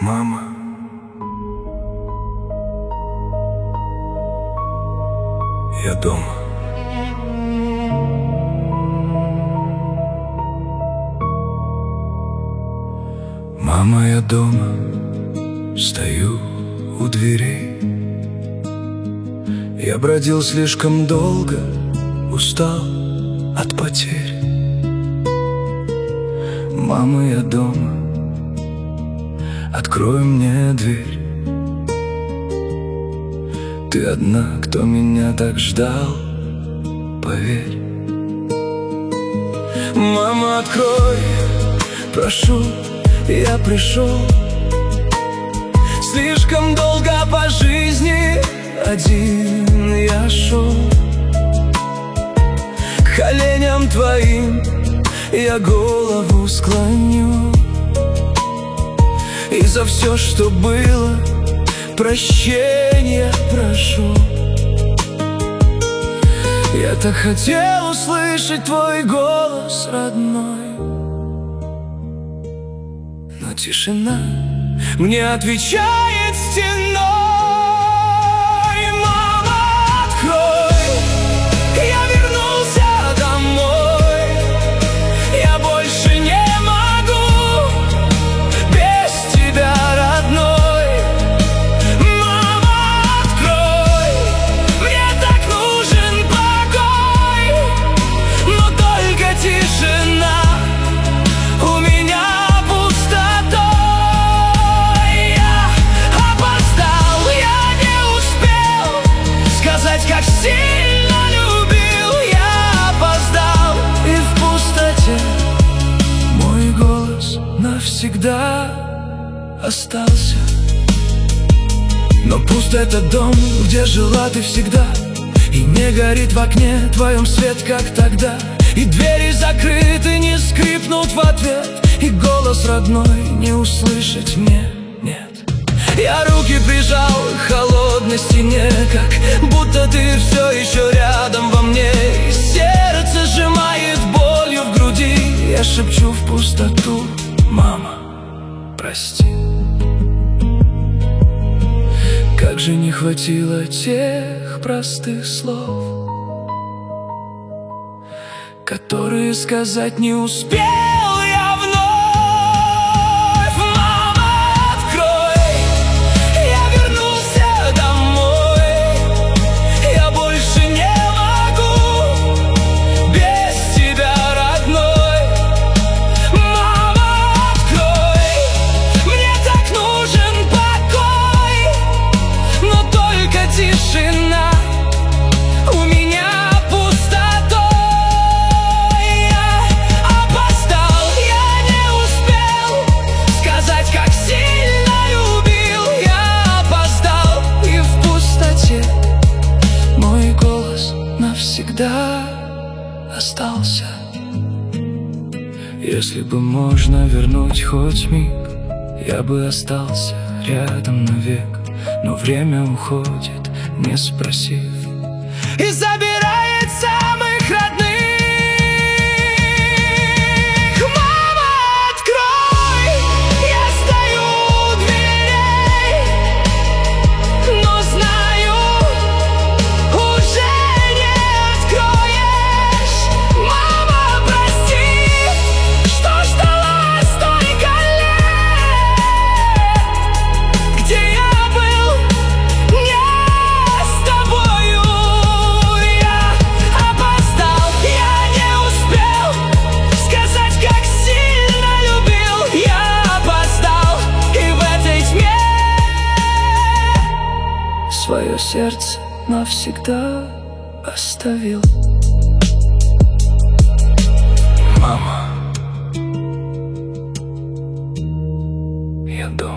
Мама, я дома. Мама, я дома, стою у дверей. Я бродил слишком долго, устал от потерь. Мама, я дома, открой мне дверь. Ты одна, кто меня так ждал, поверь. Мама, открой, прошу, я пришел. Слишком долго по жизни один я шел. К коленям твоим я голову склоню, и за все, что было, прощения прошу. Я так хотел услышать твой голос, родной, но тишина мне отвечает стеной. Мама, открой, я вернулся домой. Я больше не могу без тебя, родной. Мама, открой, мне так нужен покой, но только тишина. У меня пустота. Как сильно любил, я опоздал, и в пустоте мой голос навсегда остался. Но пуст этот дом, где жила ты всегда, и не горит в окне твоем свет, как тогда. И двери закрыты, не скрипнут в ответ, и голос родной не услышать мне нет. Я руки прижал к холодной стене, как будто ты все еще рядом во мне. И сердце сжимает болью в груди. Я шепчу в пустоту: мама, прости. Как же не хватило тех простых слов, которые сказать не успел я вновь. Тишина, у меня пустота. Я опоздал, я не успел сказать, как сильно любил. Я опоздал, и в пустоте мой голос навсегда остался. Если бы можно вернуть хоть миг, я бы остался рядом навек. Но время уходит, не спросив, и забирает самых родных. Мама, открой, я стою у дверей, но знаю, уже не откроешь. Мама, прости, что ждала столько лет, где я свое сердце навсегда оставил. Мама, я дома.